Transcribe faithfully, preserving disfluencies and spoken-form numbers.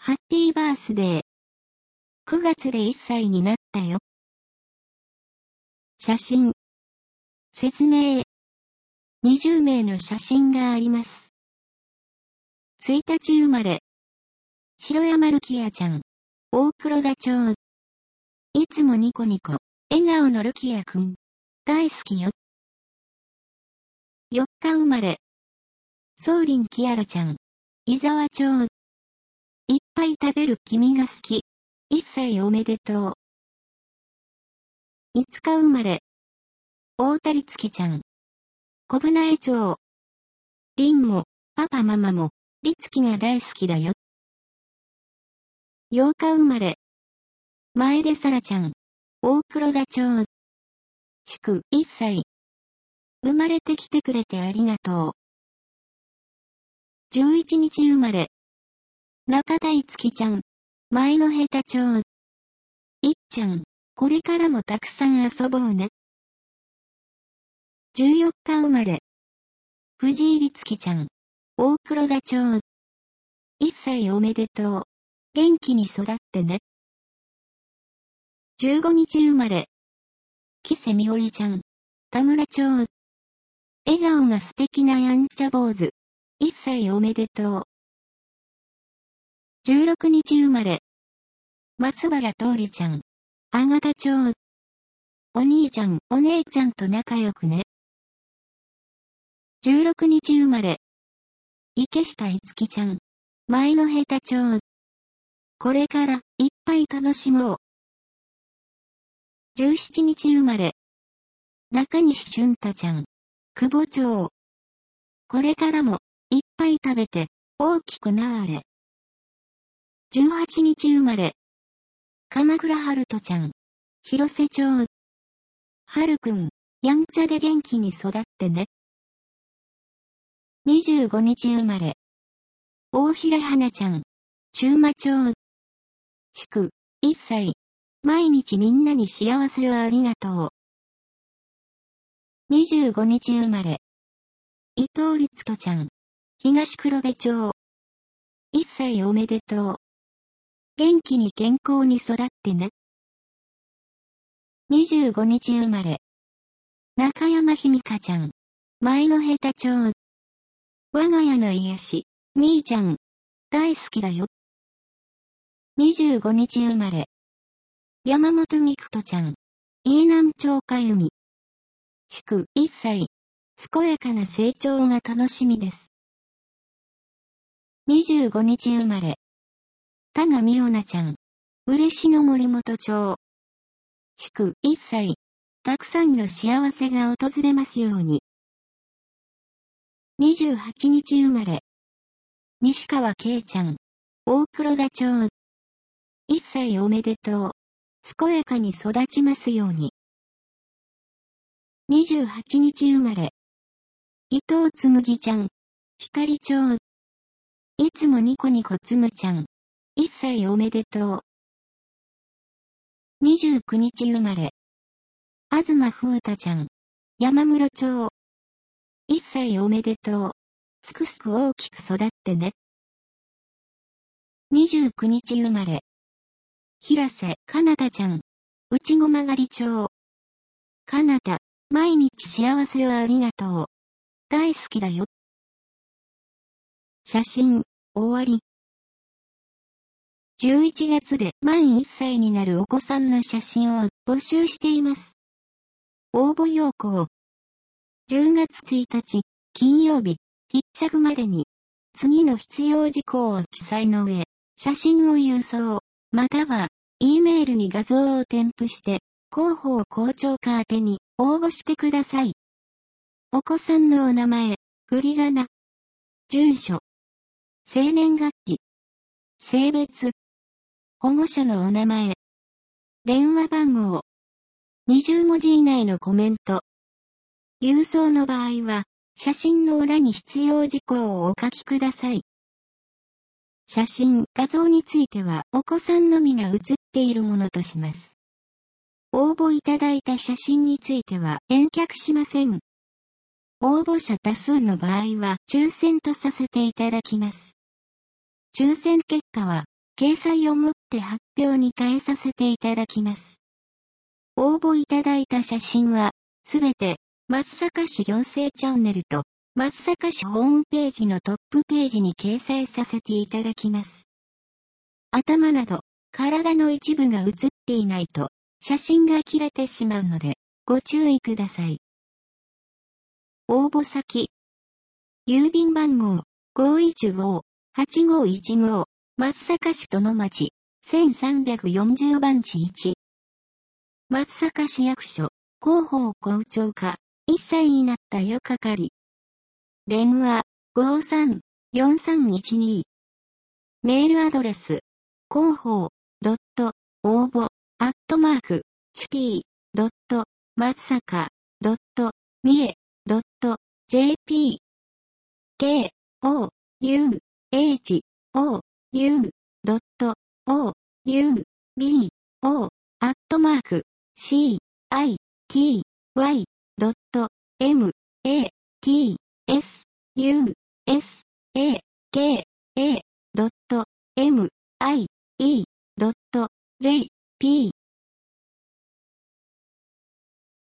ハッピーバースデー。くがつでいっさいになったよ。写真。説明。にじゅうめいの写真があります。いちにち生まれ。白山るきやちゃん。大黒田町。いつもニコニコ。笑顔のるきやくん。大好きよ。よっか生まれ。ソーリンキアラちゃん。伊沢町。いっぱい食べる君が好き。いっさいおめでとう。いつか生まれ。大谷月ちゃん。小舟江町。りんも、パパママも、りつきが大好きだよ。ようか生まれ。前出さらちゃん。大黒田町。祝いっさい。生まれてきてくれてありがとう。じゅういちにち生まれ。中田いつきちゃん。前の下手町。いっちゃん、これからもたくさん遊ぼうね。じゅうよっか生まれ。藤井律樹ちゃん。大黒田町。いっさいおめでとう。元気に育ってね。じゅうごにち生まれ。木瀬みおりちゃん。田村町。笑顔が素敵なやんちゃ坊主。いっさいおめでとう。じゅうろくにち生まれ。松原桃李ちゃん。あがた町。お兄ちゃん、お姉ちゃんと仲良くね。じゅうろくにち生まれ。池下いつきちゃん。前の下手町。これから、いっぱい楽しもう。じゅうしちにち生まれ。中西俊太ちゃん。久保町。これからも、いっぱい食べて、大きくなーれ。じゅうはちにち生まれ。鎌倉春人ちゃん。広瀬町。はるくん、やんちゃで元気に育ってね。にじゅうごにち生まれ。大平花ちゃん。中馬町。祝、いっさい。毎日みんなに幸せをありがとう。にじゅうごにち生まれ。伊藤律人ちゃん。東黒部町。いっさいおめでとう。元気に健康に育ってね。にじゅうごにち生まれ。中山ひみかちゃん。前の下手町。我が家の癒し、みーちゃん。大好きだよ。にじゅうごにち生まれ。山本みくとちゃん。飯南町かゆみ。祝いっさい。健やかな成長が楽しみです。にじゅうごにち生まれ。田賀美央奈ちゃん。嬉野森本町。祝いっさい。たくさんの幸せが訪れますように。にじゅうはちにち生まれ。西川圭ちゃん。大黒田町。いっさいおめでとう。健やかに育ちますように。にじゅうはちにち生まれ。伊藤つむぎちゃん。光町。いつもニコニコつむちゃん。いっさいおめでとう。にじゅうくにち生まれ。東風太ちゃん。山室町。いっさいおめでとう。すくすく大きく育ってね。にじゅうくにち生まれ。平瀬かなたちゃん。内駒狩町。かなた、毎日幸せをありがとう。大好きだよ。写真、終わり。じゅういちがつで満いっさいになるお子さんの写真を募集しています。応募要項。じゅうがつついたち、金曜日、必着までに、次の必要事項を記載の上、写真を郵送、または、E メールに画像を添付して、広報校長課宛てに応募してください。お子さんのお名前、振り仮名、住所、生年月日、性別、保護者のお名前、電話番号、にじゅうもじ以内のコメント。郵送の場合は、写真の裏に必要事項をお書きください。写真、画像についてはお子さんのみが写っているものとします。応募いただいた写真については返却しません。応募者多数の場合は抽選とさせていただきます。抽選結果は掲載をもって発表に変えさせていただきます。応募いただいた写真は、すべて、松阪市行政チャンネルと、松阪市ホームページのトップページに掲載させていただきます。頭など、体の一部が写っていないと、写真が切れてしまうので、ご注意ください。応募先。郵便番号 ごーいちごーはちごーいちごー 松阪市殿町せんさんびゃくよんじゅうばんちいち。松阪市役所広報校長課いっさいになったよ係。電話 ごーさんよんさんいちに。メールアドレス広報ドット応募アットマークシティドット松阪ドット三重ドット ジェーピー k o u h o u ドット o u b o アットマーク c i t y ドット m a t s u s a k a ドット m i e ドット j p